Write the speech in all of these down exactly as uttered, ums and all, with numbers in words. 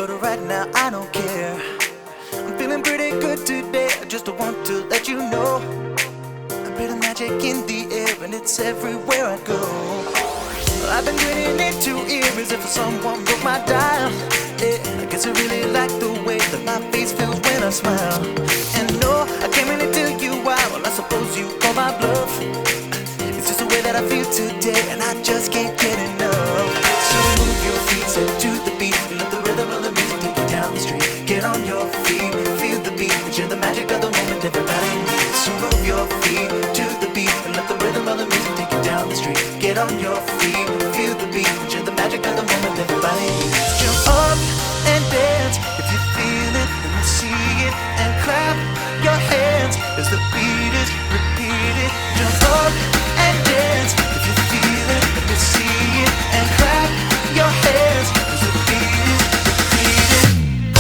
but right now I don't care. I'm feeling pretty good today, I just want to let you know. A bit of magic in the air and it's everywhere I go. I've been grinning into ear as if someone broke my dial. Yeah, I guess I really like the way that my face feels when I smile. And no, I can't really tell you why, well I suppose you call my bluff. It's just the way that I feel today and I just can't get enough. So move your feet, so to the beat, let the rhythm of the music take you down the street. Get on your feet, feel the beat, and share the magic of the moment everybody needs. So move your feet to the beat, and let the rhythm of the music take you down the street. Get on your feet, feel the beat, and share the magic of the moment everybody needs. Jump up and dance if you feel it, let me see it, and clap your hands as the beat is repeated. Jump up and dance if you feel it, let me see it, and clap your hands as the beat is repeated.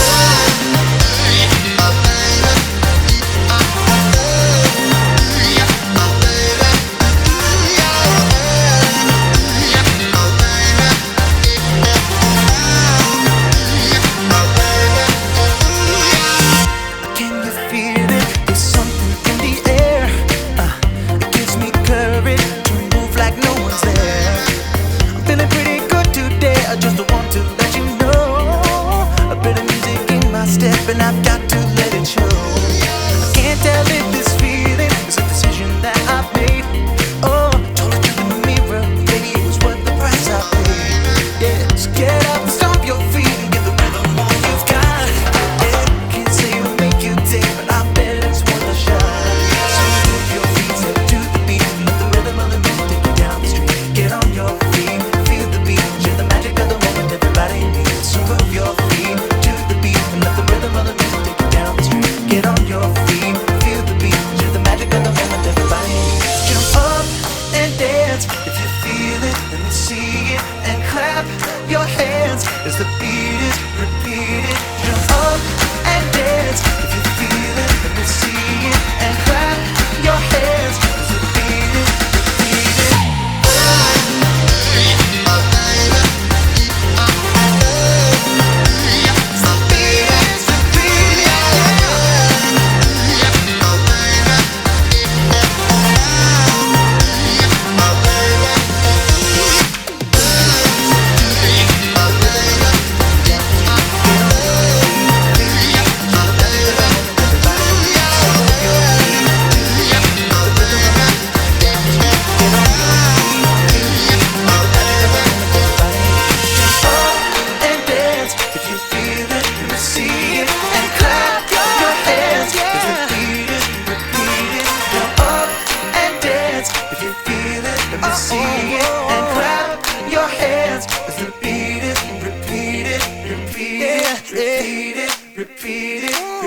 Can you feel it? There's something in the air. Uh, it gives me courage to move like no one's there. I'm feeling pretty good today, I just want to let you know. A bit of music in my step and I've got to let it show. I can't tell if this feeling is a decision that I've made. Oh, told it in the mirror, baby, it was worth the price I paid. Yeah, so get up and stomp your feet and give the rhythm all you've got. Yeah, can't say it'll make you day, but I bet it's worth a shot. So move your feet, step to the beat, let the rhythm of the music take you down the street. Get on your feet, feel the beat, share the magic of the moment everybody needs. So move your feet to the beat, and let the rhythm of the music take you down the street. Get on your feet, feel the beat, share the magic of the moment everybody needs. Jump up and dance if you feel it, let me see it, and clap your hands as the beat is repeated. Jump up and dance if you feel it, let me see it, and clap your hands as the beat is repeated. As the beat is repeated. And dance if you feel it, let me see it, and clap your hands as the beat is repeated. Jump up and dance if you feel it, let me see it, and clap your hands as the beat is repeated, repeated, repeated, repeated.